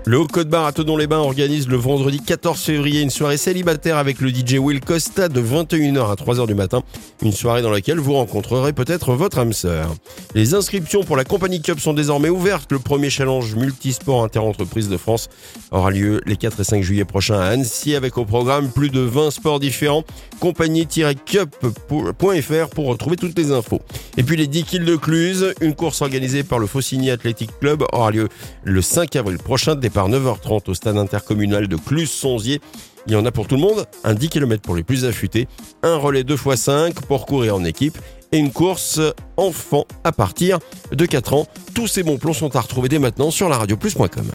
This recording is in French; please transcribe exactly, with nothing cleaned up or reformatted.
Le Haut-Côte Bar à Thonon-les-Bains organise le vendredi quatorze février une soirée célibataire avec le D J Will Costa de vingt et une heures à trois heures du matin. Une soirée dans laquelle vous rencontrerez peut-être votre âme sœur. Les inscriptions pour la Company Cup sont désormais ouvertes. Le premier challenge multisport inter-entreprise de France aura lieu les quatre et cinq juillet prochains à Annecy avec au programme plus de vingt sports différents. compagnie tiret cup point f r pour retrouver toutes les infos. Et puis les dix kills de Cluse, une course organisée par le Faucigny Athletic Club aura lieu le cinq avril prochain, départ neuf heures trente au stade intercommunal de Cluse-Sonzier. Il y en a pour tout le monde, un dix kilomètres pour les plus affûtés, un relais deux fois cinq pour courir en équipe et une course enfant à partir de quatre ans. Tous ces bons plans sont à retrouver dès maintenant sur la radio plus point com.